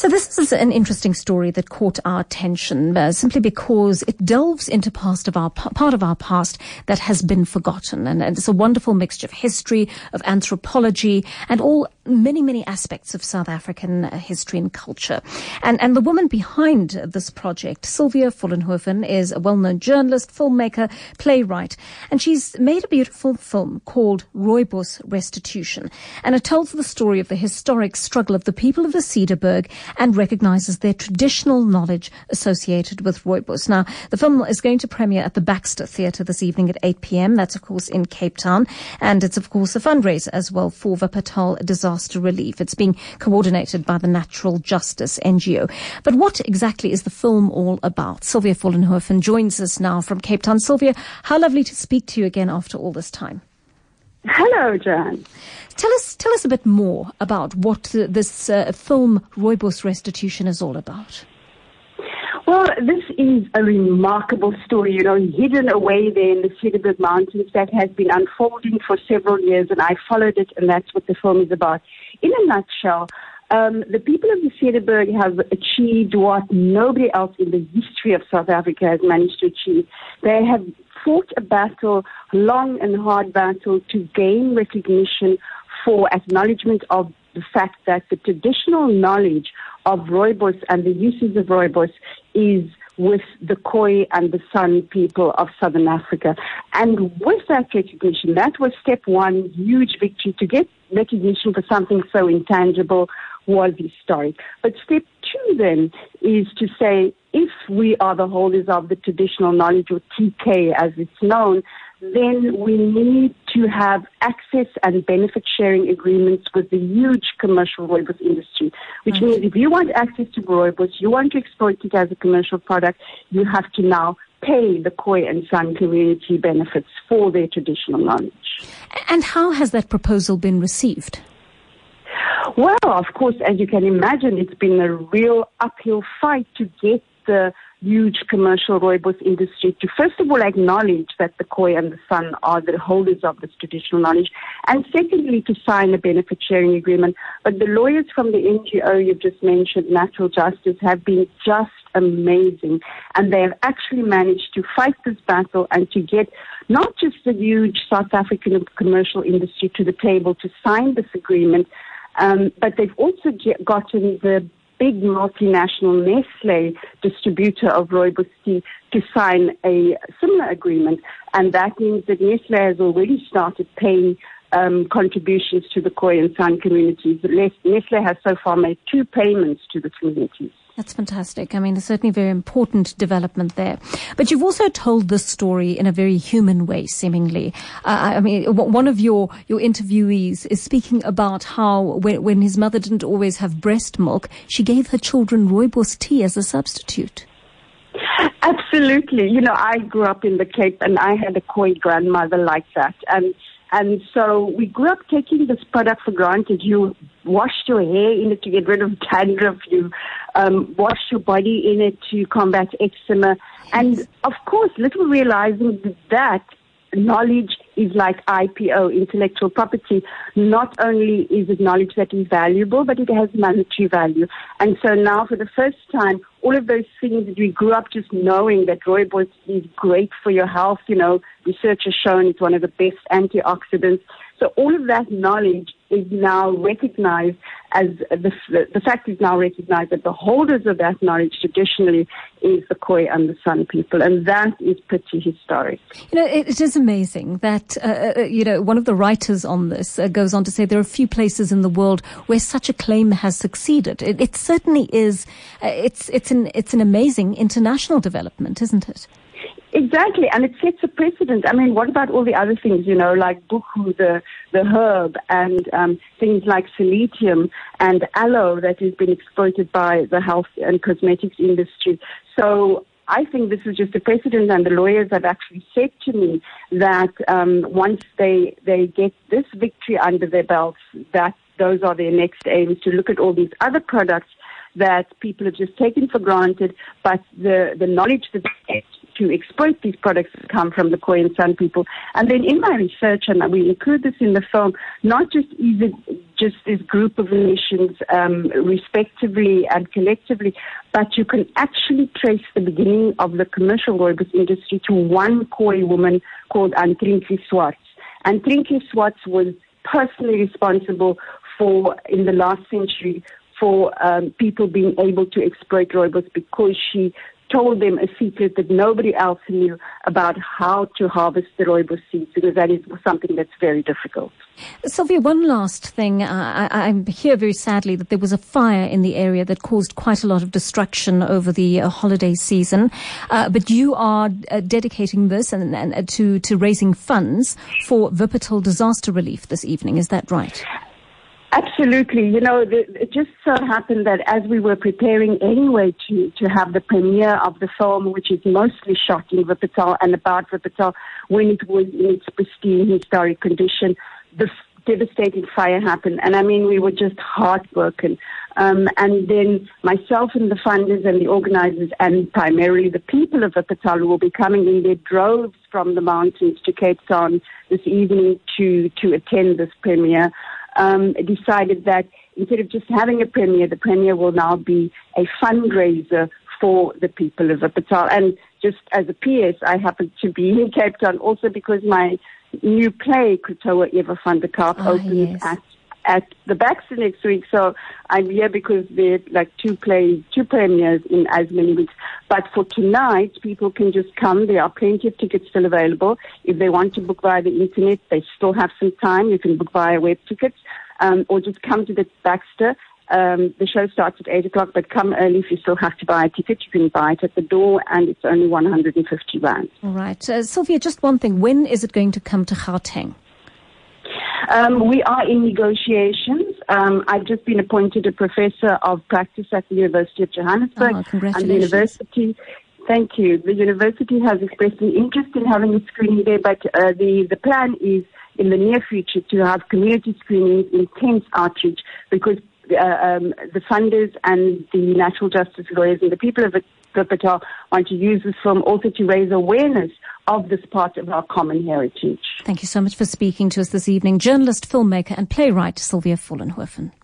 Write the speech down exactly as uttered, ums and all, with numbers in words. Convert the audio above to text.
So this is an interesting story that caught our attention uh, simply because it delves into past of our part of our past that has been forgotten, and, and it's a wonderful mixture of history, of anthropology, and all many many aspects of South African uh, history and culture. And and the woman behind this project, Sylvia Vollenhoven, is a well-known journalist, filmmaker, playwright, and she's made a beautiful film called Rooibos Restitution, and it tells the story of the historic struggle of the people of the Cederberg and recognises their traditional knowledge associated with rooibos. Now, the film is going to premiere at the Baxter Theatre this evening at eight p.m. That's, of course, in Cape Town. And it's, of course, a fundraiser as well for Wuppertal Disaster Relief. It's being coordinated by the Natural Justice N G O. But what exactly is the film all about? Sylvia Vollenhoven joins us now from Cape Town. Sylvia, how lovely to speak to you again after all this time. Hello, Jan. Tell us, tell us a bit more about what the, this uh, film Rooibos Restitution is all about. Well, this is a remarkable story, you know, hidden away there in the Cederberg Mountains that has been unfolding for several years, and I followed it, and that's what the film is about. In a nutshell, um, the people of the Cederberg have achieved what nobody else in the history of South Africa has managed to achieve. They have fought a battle, long and hard battle, to gain recognition for acknowledgement of the fact that the traditional knowledge of rooibos and the uses of rooibos is with the Khoi and the San people of Southern Africa. And with that recognition, that was step one, huge victory. To get recognition for something so intangible was historic. But step two then is to say, if we are the holders of the traditional knowledge, or T K as it's known, then we need to have access and benefit sharing agreements with the huge commercial rooibos industry, which mm-hmm. means if you want access to rooibos, you want to exploit it as a commercial product, you have to now pay the Khoi and San community benefits for their traditional knowledge. And how has that proposal been received? Well, of course, as you can imagine, it's been a real uphill fight to get the huge commercial rooibos industry to first of all acknowledge that the Khoi and the San are the holders of this traditional knowledge, and secondly to sign a benefit sharing agreement. But the lawyers from the N G O you've just mentioned, Natural Justice, have been just amazing, and they have actually managed to fight this battle and to get not just the huge South African commercial industry to the table to sign this agreement, um, but they've also get, gotten the big multinational Nestle distributor of rooibos tea to sign a similar agreement, and that means that Nestle has already started paying um, contributions to the Khoi and San communities. Nestle has so far made two payments to the communities. That's fantastic. I mean, it's certainly a very important development there. But you've also told this story in a very human way, seemingly. Uh, I mean, one of your, your interviewees is speaking about how when, when his mother didn't always have breast milk, she gave her children rooibos tea as a substitute. Absolutely. You know, I grew up in the Cape, and I had a Khoi grandmother like that. And And so we grew up taking this product for granted. You washed your hair in it to get rid of dandruff. You um, washed your body in it to combat eczema. And, of course, little realizing that knowledge is like I P O, intellectual property. Not only is it knowledge that is valuable, but it has monetary value. And so now, for the first time, all of those things that we grew up just knowing that rooibos is great for your health, you know, research has shown it's one of the best antioxidants. So all of that knowledge is now recognized as, the, the fact is now recognized that the holders of that knowledge traditionally is the Khoi and the San people, and that is pretty historic. You know, it, it is amazing that, uh, you know, one of the writers on this uh, goes on to say there are few places in the world where such a claim has succeeded. It, it certainly is, uh, it's, it's, an, it's an amazing international development, isn't it? Exactly, and it sets a precedent. I mean, what about all the other things, you know, like buku, the, the herb, and um, things like siletium and aloe that has been exploited by the health and cosmetics industry. So I think this is just a precedent, and the lawyers have actually said to me that um, once they, they get this victory under their belts, that those are their next aims, to look at all these other products that people have just taken for granted, but the, the knowledge that they get to to exploit these products that come from the Khoi and San people. And then in my research, and we include this in the film, not just is it just this group of nations um, respectively and collectively, but you can actually trace the beginning of the commercial rooibos industry to one Khoi woman called Antrinki Swartz. Antrinki Swartz was personally responsible for, in the last century, for um, people being able to exploit rooibos because she told them a secret that nobody else knew about how to harvest the rooibos seeds, because that is something that's very difficult. Sylvia, one last thing. Uh, I, I hear very sadly that there was a fire in the area that caused quite a lot of destruction over the uh, holiday season. Uh, but you are uh, dedicating this and, and uh, to, to raising funds for Wuppertal disaster relief this evening. Is that right? Absolutely. You know, the, it just so happened that as we were preparing anyway to, to have the premiere of the film, which is mostly shot in Wuppertal and about Wuppertal, when it was in its pristine historic condition, the devastating fire happened. And I mean, we were just heartbroken. Um, and then myself and the funders and the organizers and primarily the people of Wuppertal who will be coming in their droves from the mountains to Cape Town this evening to, to attend this premiere, Um, decided that instead of just having a premiere, the premiere will now be a fundraiser for the people of Wuppertal. And just as a P S, I happen to be in Cape Town also because my new play, Kutoa Eva van der Kaap, oh, opens yes. at at the Baxter next week. So I'm here because there are like two plays, two premieres in as many weeks. But for tonight, people can just come. There are plenty of tickets still available. If they want to book via the internet, they still have some time. You can book via web tickets, um, or just come to the Baxter. Um, the show starts at eight o'clock, but come early if you still have to buy a ticket. You can buy it at the door, and it's only one hundred fifty rand. All right. Uh, Sylvia, just one thing. When is it going to come to Gauteng? Um, we are in negotiations. Um, I've just been appointed a professor of practice at the University of Johannesburg. Oh, congratulations. And the university, thank you. The university has expressed an interest in having a screening there, but uh, the, the plan is in the near future to have community screenings, intense outreach, because uh, um, the funders and the natural justice lawyers and the people of Wuppertal want to use this film also to raise awareness of this part of our common heritage. Thank you so much for speaking to us this evening. Journalist, filmmaker and playwright Sylvia Vollenhoven.